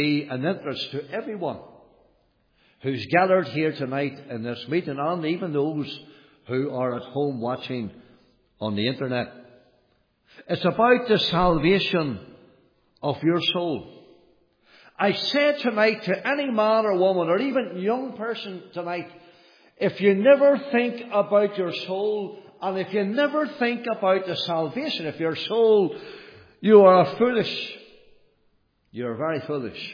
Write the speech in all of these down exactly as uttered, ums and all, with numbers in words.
be an interest to everyone who's gathered here tonight in this meeting, and even those who are at home watching on the internet. It's about the salvation of your soul. I say tonight to any man or woman, or even young person tonight, if you never think about your soul, and if you never think about the salvation of your soul, you are foolish. You are very foolish.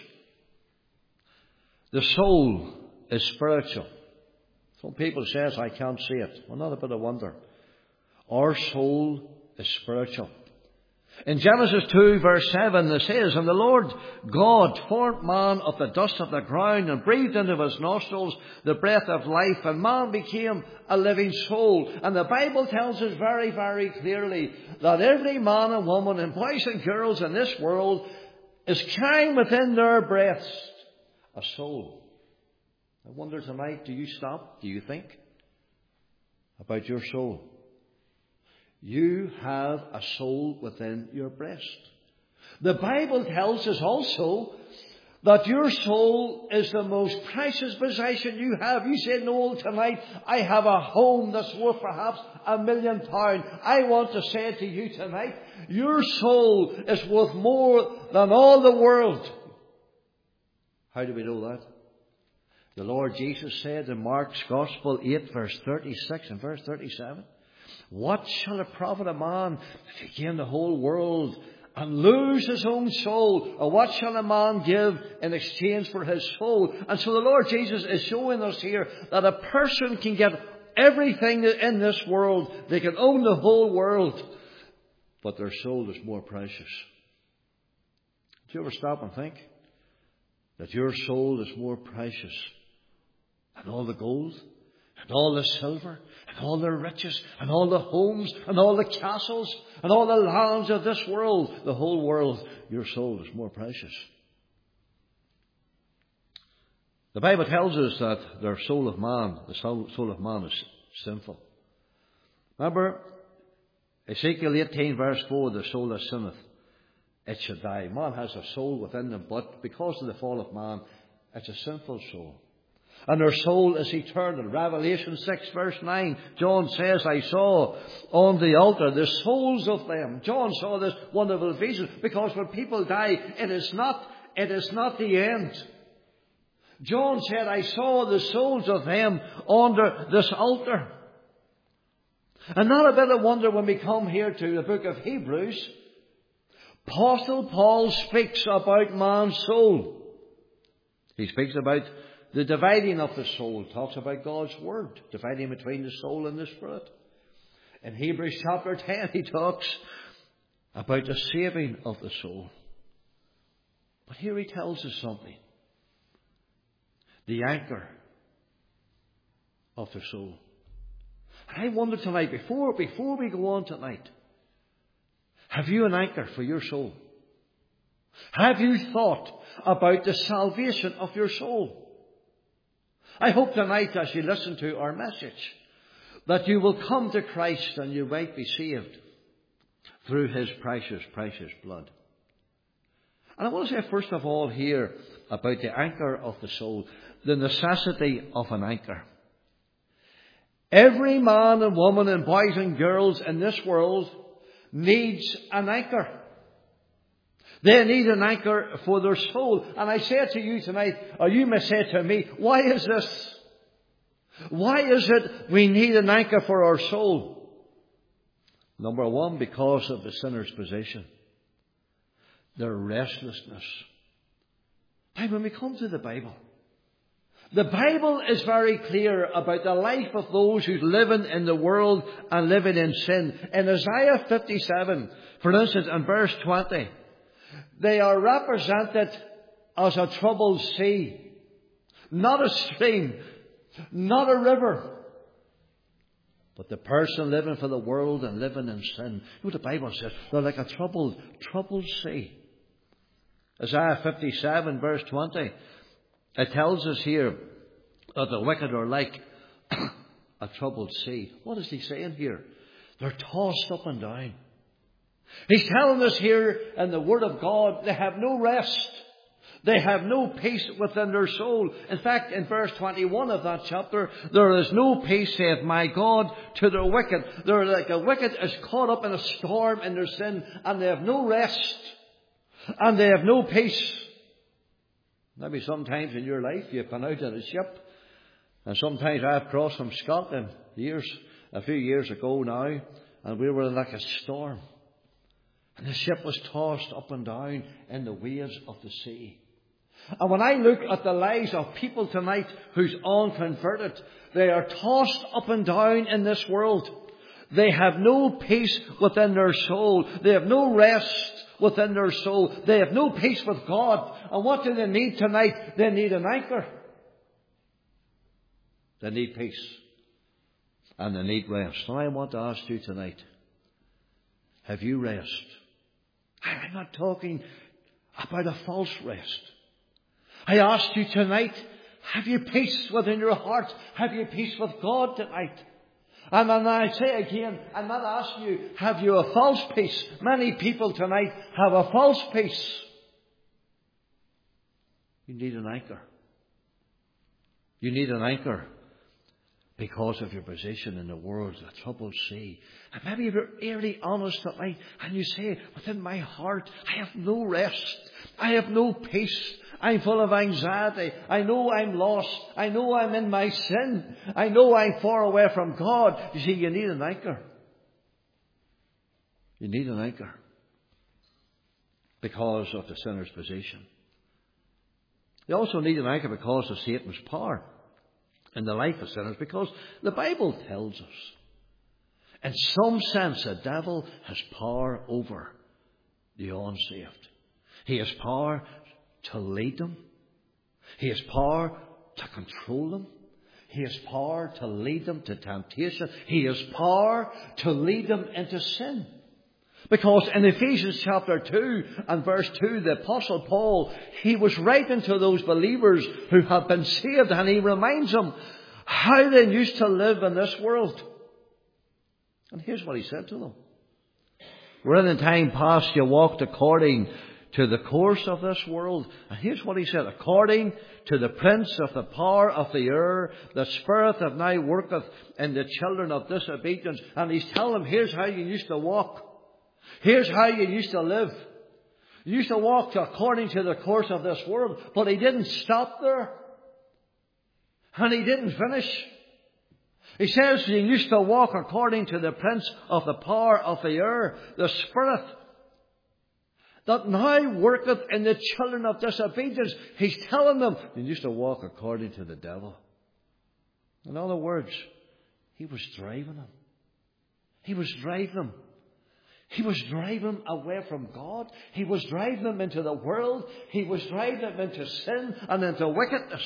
The soul is spiritual. Some people say, I can't see it. Well, not a bit of wonder. Our soul is spiritual. In Genesis two, verse seven, it says, And the Lord God formed man of the dust of the ground, and breathed into his nostrils the breath of life, and man became a living soul. And the Bible tells us very, very clearly that every man and woman and boys and girls in this world is carrying within their breast a soul. I wonder tonight, do you stop? Do you think about your soul? You have a soul within your breast. The Bible tells us also that your soul is the most precious possession you have. You say, Noel, tonight I have a home that's worth perhaps a million pounds. I want to say to you tonight, your soul is worth more than all the world. How do we know that? The Lord Jesus said in Mark's Gospel eight, verse thirty-six and verse thirty-seven, What shall it profit a man if he gain the whole world and lose his own soul? Or what shall a man give in exchange for his soul? And so the Lord Jesus is showing us here that a person can get everything in this world. They can own the whole world, but their soul is more precious. Do you ever stop and think that your soul is more precious than all the gold, and all the silver, and all the riches, and all the homes, and all the castles, and all the lands of this world, the whole world? Your soul is more precious. The Bible tells us that the soul of man, the soul, soul of man is sinful. Remember, Ezekiel eighteen verse four, the soul that sinneth, it shall die. Man has a soul within them, but because of the fall of man, it's a sinful soul. And their soul is eternal. Revelation six verse nine, John says, I saw on the altar the souls of them. John saw this wonderful vision, because when people die, it is not, it is not the end. John said, I saw the souls of them under this altar. And not a bit of wonder when we come here to the book of Hebrews. Apostle Paul speaks about man's soul. He speaks about the dividing of the soul. Talks about God's word, dividing between the soul and the spirit. In Hebrews chapter ten, he talks about the saving of the soul. But here he tells us something. The anchor of the soul. And I wonder tonight, before, before we go on tonight, have you an anchor for your soul? Have you thought about the salvation of your soul? I hope tonight, as you listen to our message, that you will come to Christ and you might be saved through his precious, precious blood. And I want to say first of all here about the anchor of the soul, the necessity of an anchor. Every man and woman and boys and girls in this world needs an anchor. They need an anchor for their soul. And I say to you tonight, or you may say to me, why is this? Why is it we need an anchor for our soul? Number one, because of the sinner's position. Their restlessness. Now, when we come to the Bible, the Bible is very clear about the life of those who's living in the world and living in sin. In Isaiah fifty-seven, for instance, in verse twenty, they are represented as a troubled sea. Not a stream, not a river, but the person living for the world and living in sin. You know what the Bible says? They're like a troubled, troubled sea. Isaiah fifty-seven, verse twenty. It tells us here that the wicked are like a troubled sea. What is he saying here? They're tossed up and down. He's telling us here in the Word of God, they have no rest. They have no peace within their soul. In fact, in verse twenty-one of that chapter, there is no peace, saith my God, to the wicked. They're like the wicked is caught up in a storm in their sin, and they have no rest, and they have no peace. Maybe sometimes in your life you've been out on a ship, and sometimes I've crossed from Scotland years, a few years ago now, and we were in like a storm. And the ship was tossed up and down in the waves of the sea. And when I look at the lives of people tonight who's unconverted, they are tossed up and down in this world. They have no peace within their soul. They have no rest within their soul. They have no peace with God. And what do they need tonight? They need an anchor. They need peace. And they need rest. And I want to ask you tonight, have you rest? I'm not talking about a false rest. I ask you tonight, have you peace within your heart? Have you peace with God tonight? And then I say again, I'm not asking you, have you a false peace? Many people tonight have a false peace. You need an anchor. You need an anchor because of your position in the world, the troubled sea. And maybe if you're really honest tonight and you say, within my heart, I have no rest. I have no peace. I'm full of anxiety. I know I'm lost. I know I'm in my sin. I know I'm far away from God. You see, you need an anchor. You need an anchor because of the sinner's position. You also need an anchor because of Satan's power in the life of sinners, because the Bible tells us, in some sense, the devil has power over the unsaved. He has power to lead them. He has power to control them. He has power to lead them to temptation. He has power to lead them into sin. Because in Ephesians chapter two and verse two, the Apostle Paul, he was writing to those believers who have been saved, and he reminds them how they used to live in this world. And here's what he said to them. Wherein in time past you walked according to the course of this world. And here's what he said. According to the prince of the power of the air, the spirit that now worketh in the children of disobedience. And he's telling them, here's how you used to walk. Here's how you used to live. You used to walk according to the course of this world. But he didn't stop there. And he didn't finish. He says you used to walk according to the prince of the power of the air, the spirit that now worketh in the children of disobedience. He's telling them you used to walk according to the devil. In other words, he was driving them. He was driving them. He was driving them away from God. He was driving them into the world. He was driving them into sin and into wickedness.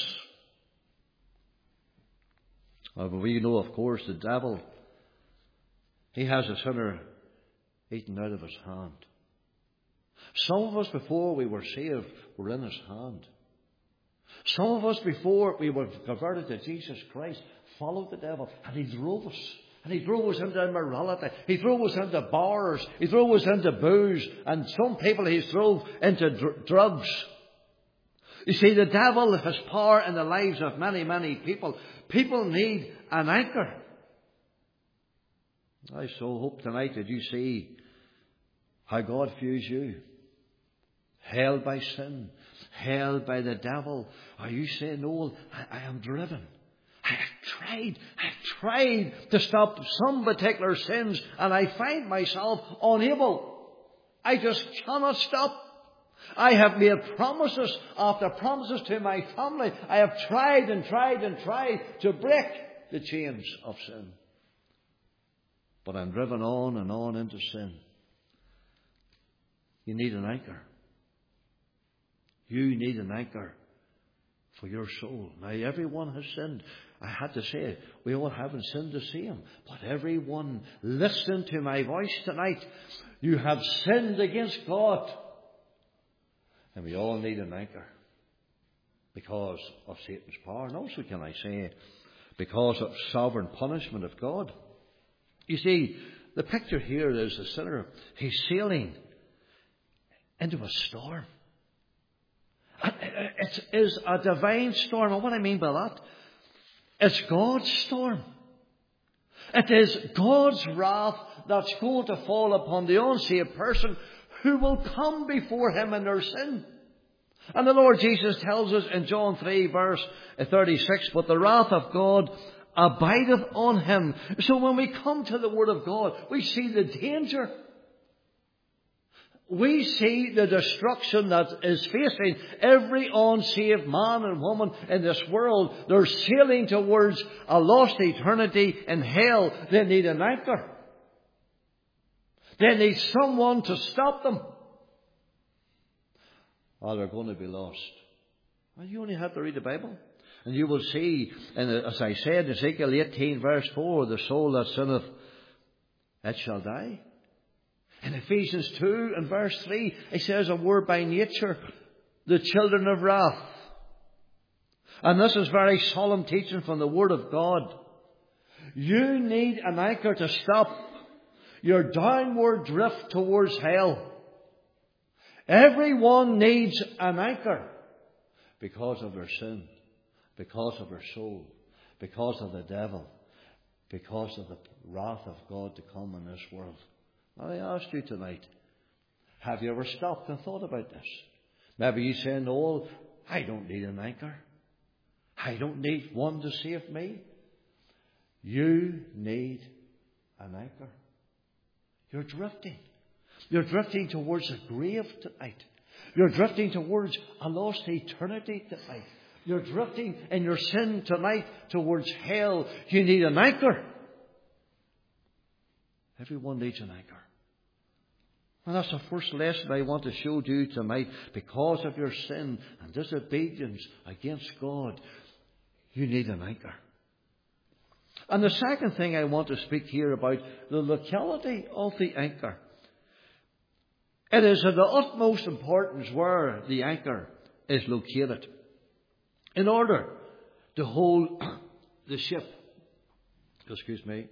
Oh, but we know, of course, the devil, he has a sinner eaten out of his hand. Some of us, before we were saved, were in his hand. Some of us, before we were converted to Jesus Christ, followed the devil, and he drove us. And he drove us into immorality. He drove us into bars. He drove us into booze. And some people he drove into dr- drugs. You see, the devil has power in the lives of many, many people. People need an anchor. I so hope tonight that you see how God views you. Held by sin. Held by the devil. Or you say, no, I, I am driven. I have tried, I have tried to stop some particular sins, and I find myself unable. I just cannot stop. I have made promises after promises to my family. I have tried and tried and tried to break the chains of sin. But I'm driven on and on into sin. You need an anchor. You need an anchor for your soul. Now, everyone has sinned. I had to say it. We all haven't sinned the same. But everyone listening to my voice tonight, you have sinned against God. And we all need an anchor because of Satan's power. And also, can I say, because of sovereign punishment of God. You see, the picture here is the sinner. He's sailing into a storm. It is a divine storm. And what I mean by that, it's God's storm. It is God's wrath that's going to fall upon the unsaved person who will come before Him in their sin. And the Lord Jesus tells us in John three verse thirty-six, but the wrath of God abideth on him. So when we come to the Word of God, we see the danger. We see the destruction that is facing every unsaved man and woman in this world. They're sailing towards a lost eternity in hell. They need an anchor. They need someone to stop them. Or they're going to be lost. Well, you only have to read the Bible. And you will see, and as I said, Ezekiel eighteen verse four, the soul that sinneth, it shall die. In Ephesians two and verse three, it says, a word by nature, the children of wrath. And this is very solemn teaching from the Word of God. You need an anchor to stop your downward drift towards hell. Everyone needs an anchor because of their sin, because of their soul, because of the devil, because of the wrath of God to come in this world. I ask you tonight, have you ever stopped and thought about this? Maybe you say, no, I don't need an anchor. I don't need one to save me. You need an anchor. You're drifting. You're drifting towards a grave tonight. You're drifting towards a lost eternity tonight. You're drifting in your sin tonight towards hell. You need an anchor. Everyone needs an anchor. And that's the first lesson I want to show to you tonight. Because of your sin and disobedience against God, you need an anchor. And the second thing I want to speak here about, the locality of the anchor. It is of the utmost importance where the anchor is located in order to hold the ship. Excuse me.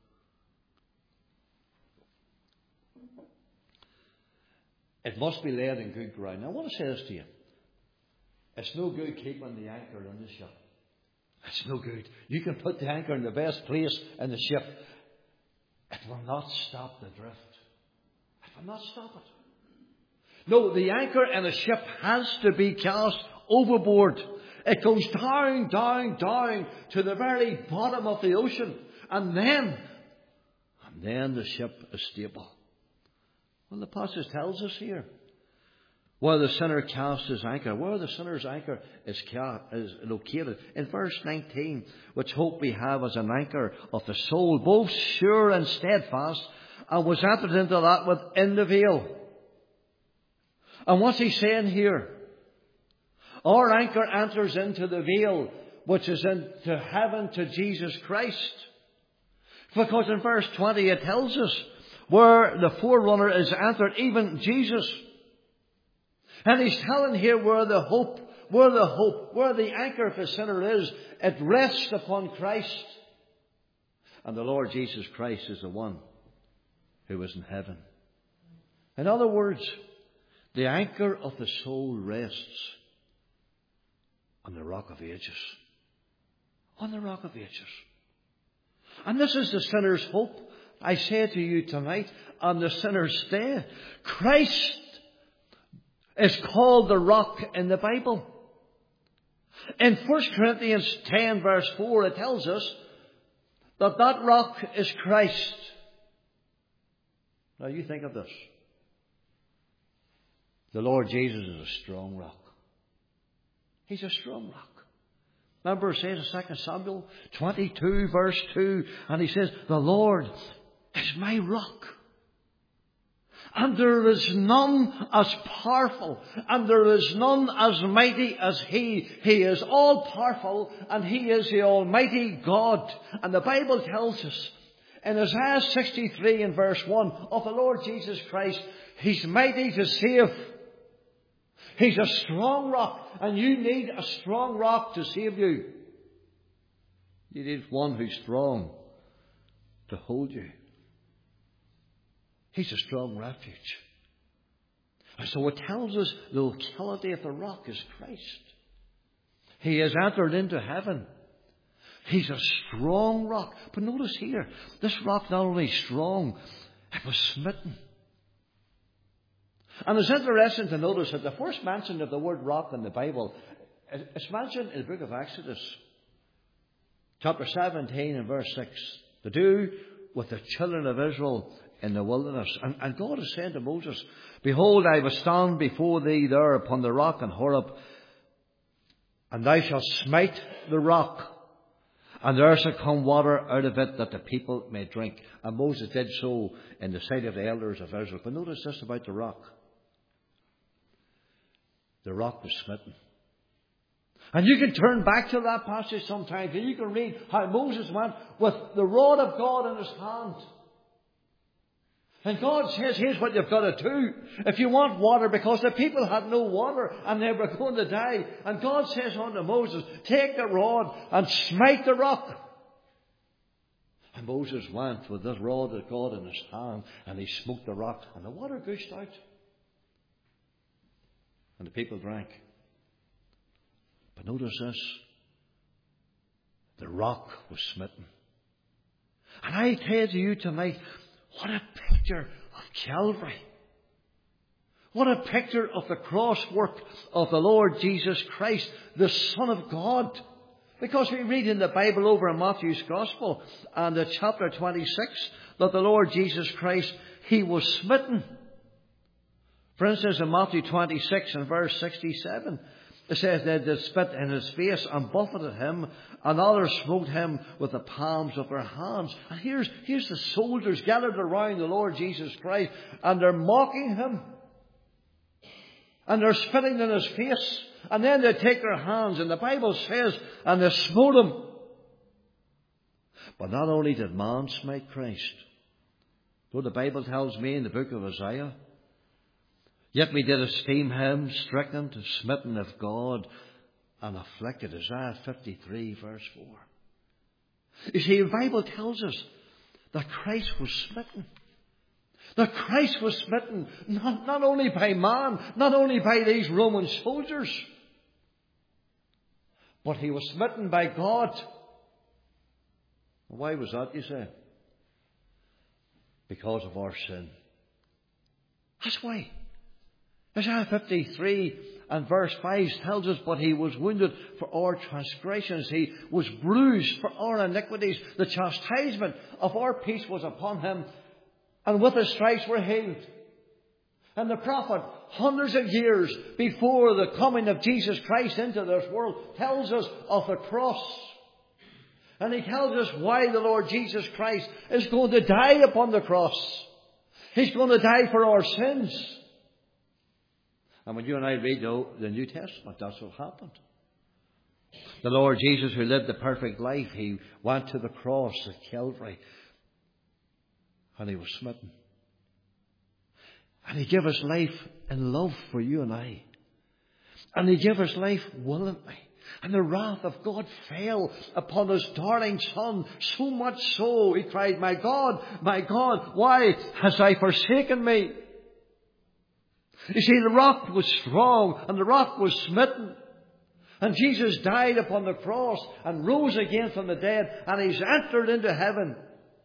It must be laid in good ground. Now, I want to say this to you. It's no good keeping the anchor in the ship. It's no good. You can put the anchor in the best place in the ship. It will not stop the drift. It will not stop it. No, the anchor in a ship has to be cast overboard. It goes down, down, down to the very bottom of the ocean. And then, and then the ship is stable. Well, the passage tells us here where the sinner casts his anchor, where the sinner's anchor is, cast, is located. In verse nineteen, which hope we have as an anchor of the soul, both sure and steadfast, and was entered into that within the veil. And what's he saying here? Our anchor enters into the veil, which is into heaven to Jesus Christ. Because in verse twenty it tells us where the forerunner is entered, even Jesus. And he's telling here where the hope, where the hope, where the anchor of the sinner is, it rests upon Christ. And the Lord Jesus Christ is the one who is in heaven. In other words, the anchor of the soul rests on the rock of ages. On the rock of ages. And this is the sinner's hope. I say to you tonight, on the sinner's stay. Christ is called the rock in the Bible. In First Corinthians ten verse four it tells us that that rock is Christ. Now you think of this. The Lord Jesus is a strong rock. He's a strong rock. Remember it says in Second Samuel twenty-two verse two, and he says, the Lord is my rock. And there is none as powerful, and there is none as mighty as He. He is all powerful, and He is the Almighty God. And the Bible tells us in Isaiah sixty-three and verse one of the Lord Jesus Christ, He's mighty to save. He's a strong rock, and you need a strong rock to save you. You need one who's strong to hold you. He's a strong refuge. And so it tells us the locality of the rock is Christ. He has entered into heaven. He's a strong rock. But notice here, this rock not only strong, it was smitten. And it's interesting to notice that the first mention of the word rock in the Bible is mentioned in the book of Exodus, chapter seventeen and verse six, to do with the children of Israel in the wilderness. And, and God is saying to Moses, behold, I will stand before thee there upon the rock in Horeb, and thou shalt smite the rock, and there shall come water out of it that the people may drink. And Moses did so in the sight of the elders of Israel. But notice this about the rock. The rock was smitten. And you can turn back to that passage sometimes and you can read how Moses went with the rod of God in his hand. And God says, here's what you've got to do. If you want water, because the people had no water and they were going to die. And God says unto Moses, take the rod and smite the rock. And Moses went with this rod of God in his hand and he smote the rock and the water gushed out. And the people drank. But notice this. The rock was smitten. And I tell to you tonight, what a picture of Calvary. What a picture of the cross work of the Lord Jesus Christ, the Son of God. Because we read in the Bible over in Matthew's Gospel and the chapter twenty-six that the Lord Jesus Christ, He was smitten. For instance, in Matthew twenty-six and verse sixty-seven, it says they did spit in his face and buffeted him, and others smote him with the palms of their hands. And here's, here's the soldiers gathered around the Lord Jesus Christ, and they're mocking him. And they're spitting in his face. And then they take their hands, and the Bible says, and they smote him. But not only did man smite Christ, though the Bible tells me in the book of Isaiah, yet we did esteem him stricken, smitten of God, and afflicted. Isaiah fifty-three verse four. You see, the Bible tells us that Christ was smitten. That Christ was smitten not, not only by man, not only by these Roman soldiers, but he was smitten by God. Why was that, you say? Because of our sin. That's why. Isaiah fifty-three and verse five tells us, but he was wounded for our transgressions. He was bruised for our iniquities. The chastisement of our peace was upon him, and with his stripes we're healed. And the prophet, hundreds of years before the coming of Jesus Christ into this world, tells us of the cross. And he tells us why the Lord Jesus Christ is going to die upon the cross. He's going to die for our sins. And when you and I read the New Testament, that's what happened. The Lord Jesus, who lived the perfect life, he went to the cross at Calvary. And he was smitten. And he gave his life in love for you and I. And he gave his life willingly. And the wrath of God fell upon his darling Son, so much so, he cried, my God, my God, why hast thou forsaken me? You see, the rock was strong and the rock was smitten. And Jesus died upon the cross and rose again from the dead, and he's entered into heaven.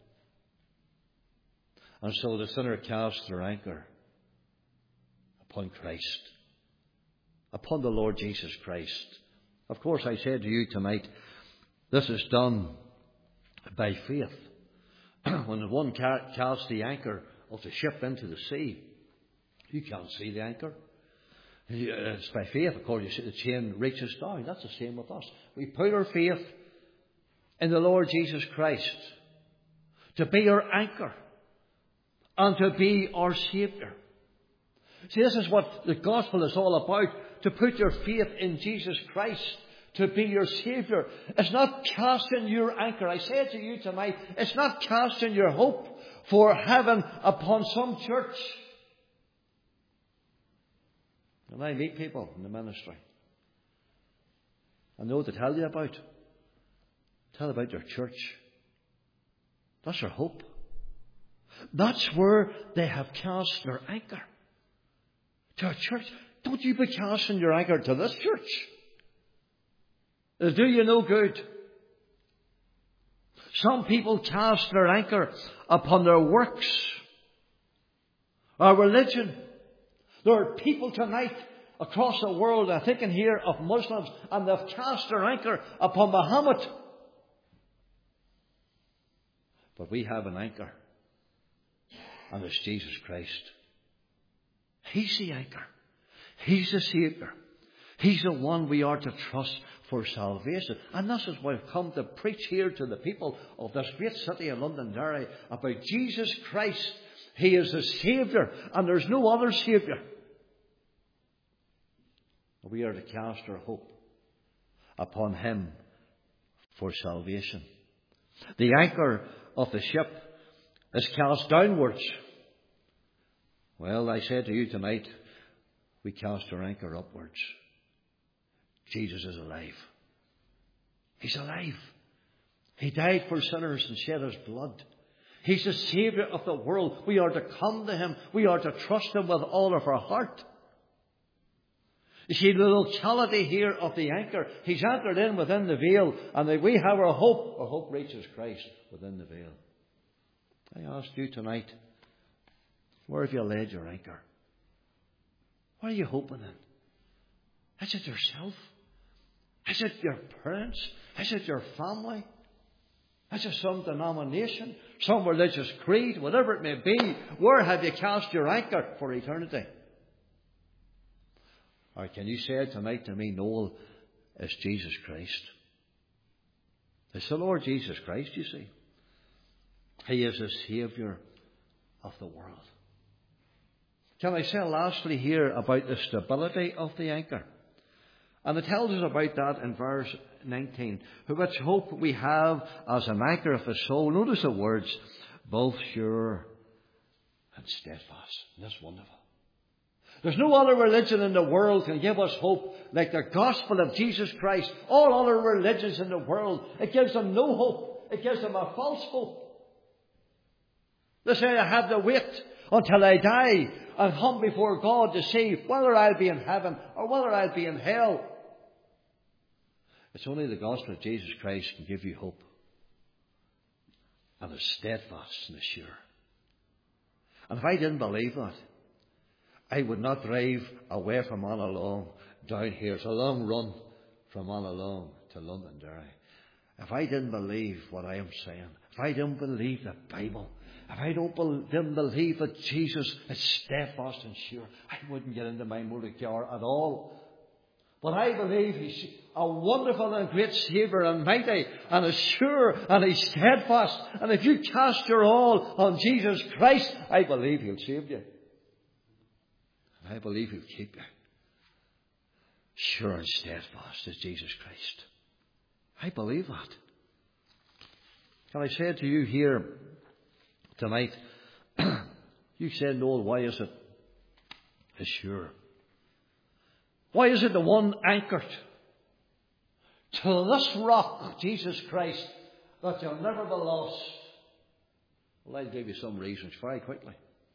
And so the sinner cast their anchor upon Christ, upon the Lord Jesus Christ. Of course, I say to you tonight, this is done by faith. When one casts the anchor of the ship into the sea, you can't see the anchor. It's by faith. Of course, you see the chain reaches down. That's the same with us. We put our faith in the Lord Jesus Christ to be our anchor and to be our Saviour. See, this is what the gospel is all about. To put your faith in Jesus Christ, to be your Saviour. It's not casting your anchor. I say to you tonight, it's not casting your hope for heaven upon some church. And I meet people in the ministry. I know to tell you about. Tell about your church. That's their hope. That's where they have cast their anchor. To a church. Don't you be casting your anchor to this church. It'll do you no good. Some people cast their anchor upon their works or religion. There are people tonight across the world, I'm thinking here of Muslims, and they've cast their anchor upon Muhammad. But we have an anchor, and it's Jesus Christ. He's the anchor. He's the Saviour. He's the one we are to trust for salvation. And this is why I've come to preach here to the people of this great city of Londonderry about Jesus Christ. He is the Saviour, and there's no other Saviour. We are to cast our hope upon Him for salvation. The anchor of the ship is cast downwards. Well, I say to you tonight, we cast our anchor upwards. Jesus is alive. He's alive. He died for sinners and shed His blood. He's the Saviour of the world. We are to come to Him. We are to trust Him with all of our heart. You see, the locality here of the anchor, He's anchored in within the veil, and that we have our hope. Our hope reaches Christ within the veil. I ask you tonight, where have you laid your anchor? What are you hoping in? Is it yourself? Is it your parents? Is it your family? Is it some denomination? Some religious creed? Whatever it may be, where have you cast your anchor for eternity? Or can you say tonight to me, Noel, it's Jesus Christ? It's the Lord Jesus Christ, you see. He is the Saviour of the world. Can I say lastly here about the stability of the anchor? And it tells us about that in verse nineteen. Which hope we have as an anchor of the soul. Notice the words, both sure and steadfast. And that's wonderful. There's no other religion in the world can give us hope like the gospel of Jesus Christ. All other religions in the world, it gives them no hope. It gives them a false hope. They say, I have to wait until I die and come before God to see whether I'll be in heaven or whether I'll be in hell. It's only the gospel of Jesus Christ can give you hope. And it's steadfast and it's sure. And if I didn't believe that, I would not drive away from Annalong down here. It's a long run from Annalong to Londonderry. If I didn't believe what I am saying, if I didn't believe the Bible, if I don't be, didn't believe that Jesus is steadfast and sure, I wouldn't get into my motor car at all. But I believe He's a wonderful and great Saviour and mighty and is sure and He's steadfast. And if you cast your all on Jesus Christ, I believe He'll save you. I believe He'll keep you. Sure and steadfast is Jesus Christ. I believe that. Can I say to you here tonight, you said, Noel, why is it sure? Why is it the one anchored to this rock, Jesus Christ, that you'll never be lost? Well, I'll give you some reasons very quickly.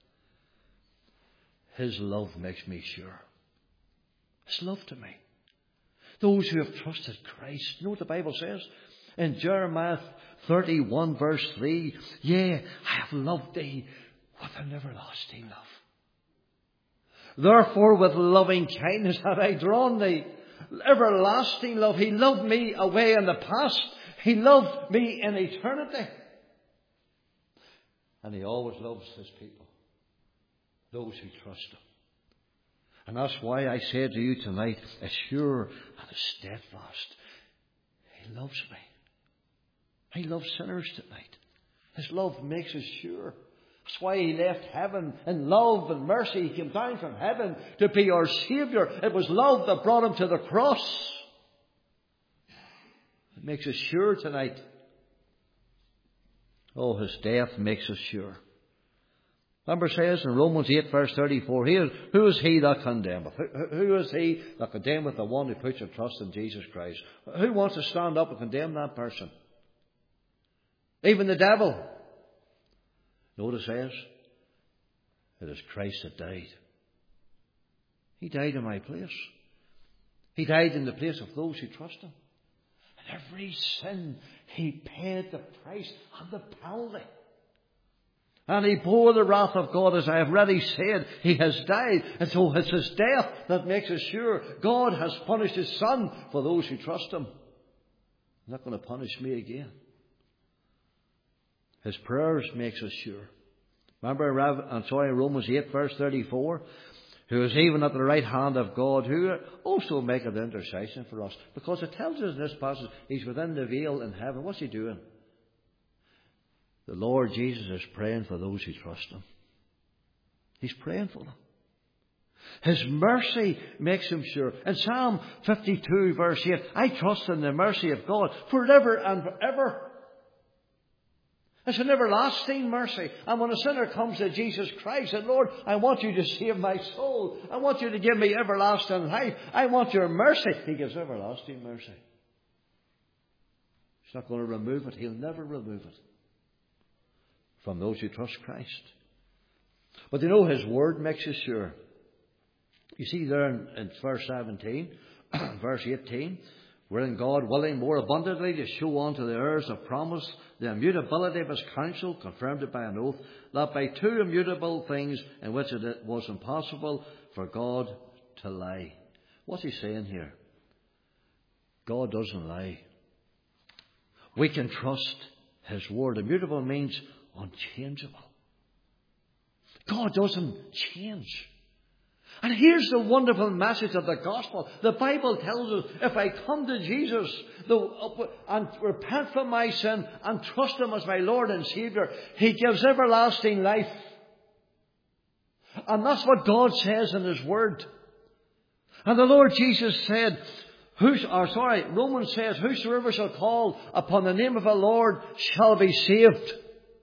His love makes me sure. His love to me. Those who have trusted Christ. You know what the Bible says? In Jeremiah thirty-one verse three. Yea, I have loved thee with an everlasting love. Therefore with loving kindness have I drawn thee. Everlasting love. He loved me away in the past. He loved me in eternity. And He always loves His people. Those who trust Him. And that's why I say to you tonight, it's sure and it's steadfast. He loves me. He loves sinners tonight. His love makes us sure. That's why He left heaven in love and mercy. He came down from heaven to be our Saviour. It was love that brought Him to the cross. It makes us sure tonight. Oh, His death makes us sure. Remember, it says in Romans eight verse thirty-four, here, who is he that condemneth? Who, who is he that condemneth the one who puts their trust in Jesus Christ? Who wants to stand up and condemn that person? Even the devil. You know what it says? It is Christ that died. He died in my place. He died in the place of those who trust Him. every sin. He paid the price and the penalty. And He bore the wrath of God, as I have already said. He has died. And so it's His death that makes us sure God has punished His Son for those who trust Him. He's not going to punish me again. His prayers makes us sure. Remember, I'm sorry, Romans eight verse thirty-four, who is even at the right hand of God, who also maketh intercession for us. Because it tells us in this passage, He's within the veil in heaven. What's He doing? The Lord Jesus is praying for those who trust Him. He's praying for them. His mercy makes Him sure. In Psalm fifty-two verse eight, I trust in the mercy of God forever and forever. It's an everlasting mercy. And when a sinner comes to Jesus Christ and, Lord, I want you to save my soul. I want you to give me everlasting life. I want your mercy. He gives everlasting mercy. He's not going to remove it. He'll never remove it from those who trust Christ. But you know, His Word makes us sure. You see there in, in verse seventeen, verse eighteen, wherein God, willing more abundantly to show unto the heirs of promise the immutability of His counsel, confirmed it by an oath, that by two immutable things in which it was impossible for God to lie. What's He saying here? God doesn't lie. We can trust His Word. Immutable means unchangeable. God doesn't change. And here's the wonderful message of the gospel. The Bible tells us, if I come to Jesus the, and repent from my sin and trust Him as my Lord and Saviour, He gives everlasting life. And that's what God says in His Word. And the Lord Jesus said, Who's, or sorry, Romans says, whosoever shall call upon the name of the Lord shall be saved.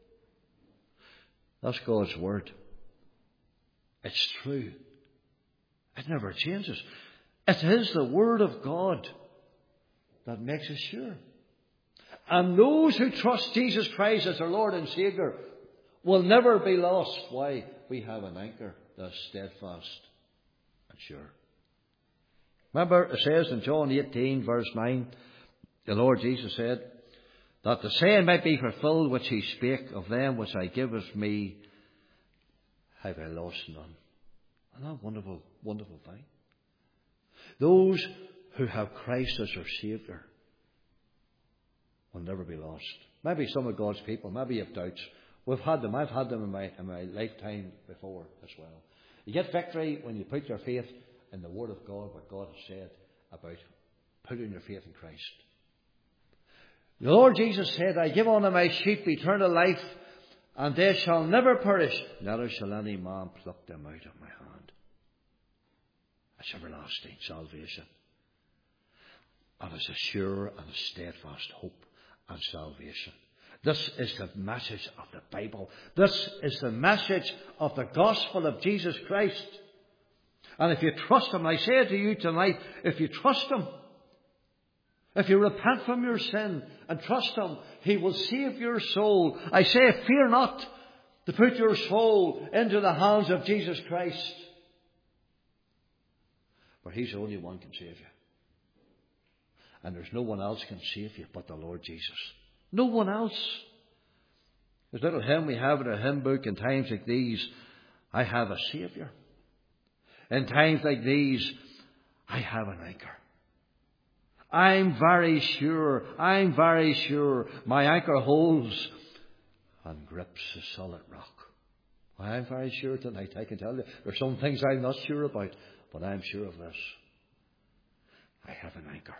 That's God's Word. It's true. It never changes. It is the Word of God that makes us sure. And those who trust Jesus Christ as their Lord and Saviour will never be lost. Why? We have an anchor that's steadfast and sure. Remember, it says in John eighteen, verse nine, the Lord Jesus said, that the saying might be fulfilled which He spake, of them which I giveth me, have I lost none. Isn't that a wonderful, wonderful thing? Those who have Christ as their Saviour will never be lost. Maybe some of God's people, maybe you have doubts. We've had them. I've had them in my, in my lifetime before as well. You get victory when you put your faith in the Word of God, what God has said about putting your faith in Christ. The Lord Jesus said, I give unto my sheep eternal life, and they shall never perish, neither shall any man pluck them out of my hand. That's everlasting salvation. And it's a sure and a steadfast hope and salvation. This is the message of the Bible. This is the message of the gospel of Jesus Christ. And if you trust Him, I say to you tonight, if you trust Him, if you repent from your sin and trust Him, He will save your soul. I say, fear not to put your soul into the hands of Jesus Christ. For He's the only one who can save you. And there's no one else can save you but the Lord Jesus. No one else. There's a little hymn we have in our hymn book in times like these. I have a Saviour. In times like these, I have an anchor. I'm very sure, I'm very sure my anchor holds and grips the solid rock. I'm very sure tonight, I can tell you, there's some things I'm not sure about, but I'm sure of this. I have an anchor.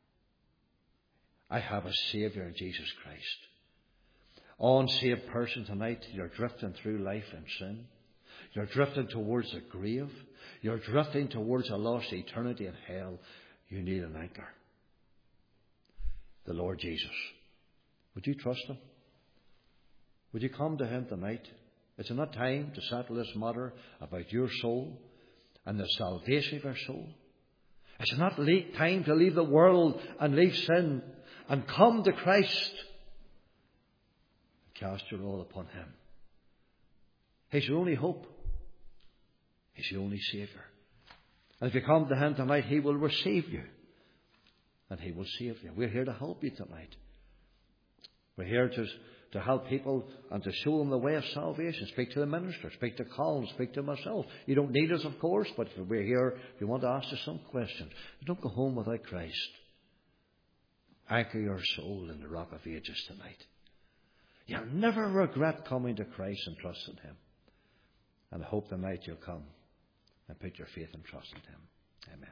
I have a Saviour in Jesus Christ. Unsaved person tonight, you're drifting through life in sin. You're drifting towards the grave. You're drifting towards a lost eternity in hell. You need an anchor. The Lord Jesus. Would you trust Him? Would you come to Him tonight? It's not time to settle this matter about your soul and the salvation of your soul. It's not time to leave the world and leave sin and come to Christ. Cast your all upon Him. He's your only hope. He's your only Saviour. And if you come to Him tonight, He will receive you and He will save you. We're here to help you tonight. We're here to, to help people and to show them the way of salvation. Speak to the minister, speak to Colin, speak to myself. You don't need us, of course, but we're here if you want to ask us some questions. Don't go home without Christ. Anchor your soul in the Rock of Ages tonight. You'll never regret coming to Christ and trusting Him. And I hope tonight you'll come and put your faith and trust in Him. Amen.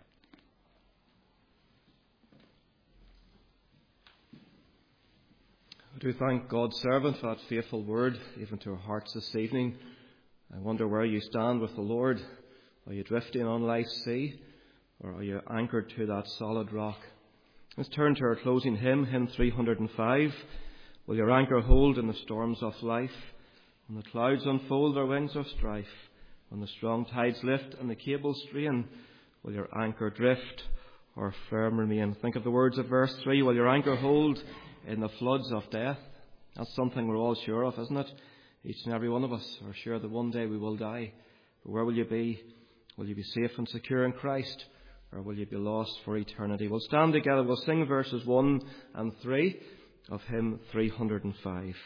I do thank God's servant for that faithful word, even to our hearts this evening. I wonder where you stand with the Lord. Are you drifting on life's sea, or are you anchored to that solid rock? Let's turn to our closing hymn, hymn three hundred five. Will your anchor hold in the storms of life? When the clouds unfold their wings of strife, when the strong tides lift and the cables strain, will your anchor drift or firm remain? Think of the words of verse three. Will your anchor hold in the floods of death? That's something we're all sure of, isn't it? Each and every one of us are sure that one day we will die. But where will you be? Will you be safe and secure in Christ, or will you be lost for eternity? We'll stand together. We'll sing verses one and three of hymn three hundred five.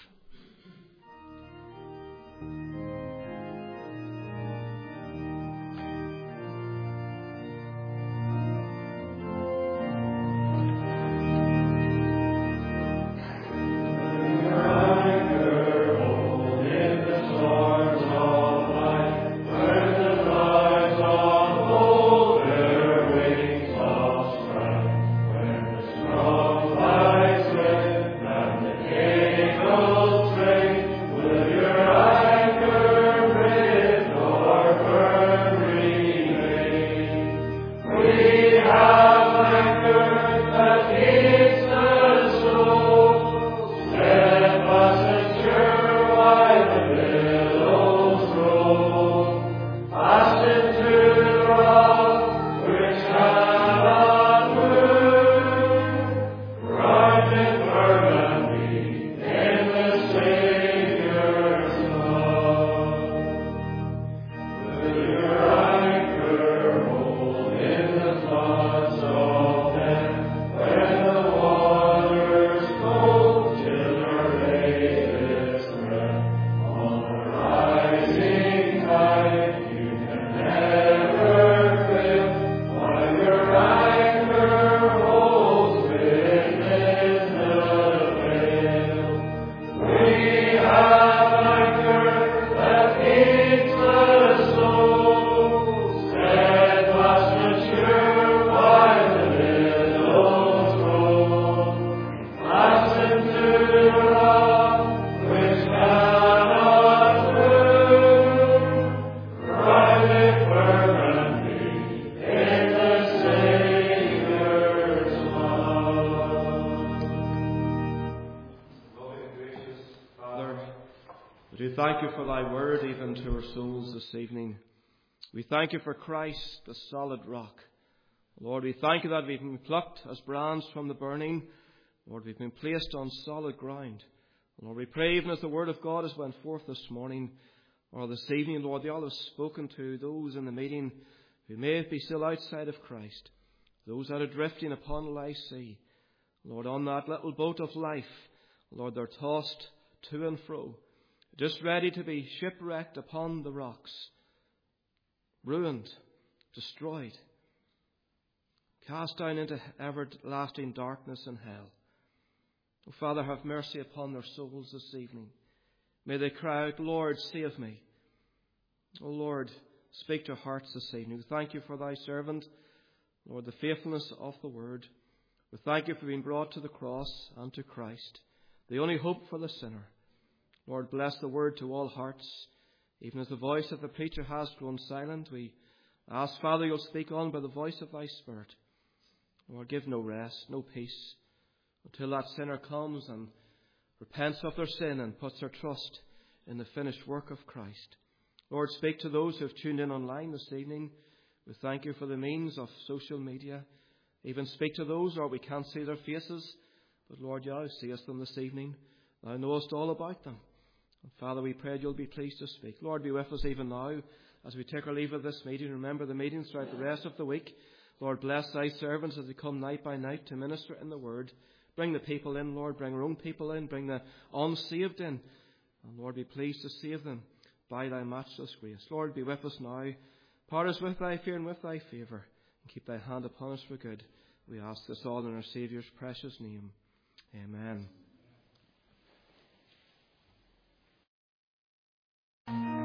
Thank you for thy word, even to our souls this evening. We thank you for Christ, the solid rock. Lord, we thank you that we've been plucked as brands from the burning. Lord, we've been placed on solid ground. Lord, we pray even as the word of God has went forth this morning or this evening, Lord, they all have spoken to those in the meeting who may be still outside of Christ, those that are drifting upon life's sea. Lord, on that little boat of life, Lord, they're tossed to and fro, just ready to be shipwrecked upon the rocks, ruined, destroyed, cast down into everlasting darkness and hell. Oh, Father, have mercy upon their souls this evening. May they cry out, Lord, save me. Oh, Lord, speak to hearts this evening. We thank you for thy servant, Lord, the faithfulness of the word. We thank you for being brought to the cross and to Christ, the only hope for the sinner. Lord, bless the word to all hearts. Even as the voice of the preacher has grown silent, we ask, Father, you'll speak on by the voice of thy Spirit. Lord, give no rest, no peace, until that sinner comes and repents of their sin and puts their trust in the finished work of Christ. Lord, speak to those who have tuned in online this evening. We thank you for the means of social media. Even speak to those, Lord, we can't see their faces, but Lord, you see us them this evening. Thou knowest all about them. And Father, we pray you'll be pleased to speak. Lord, be with us even now as we take our leave of this meeting. Remember the meetings throughout the rest of the week. Lord, bless thy servants as they come night by night to minister in the word. Bring the people in, Lord. Bring our own people in. Bring the unsaved in. And Lord, be pleased to save them by thy matchless grace. Lord, be with us now. Part us with thy fear and with thy favour. And keep thy hand upon us for good. We ask this all in our Saviour's precious name. Amen.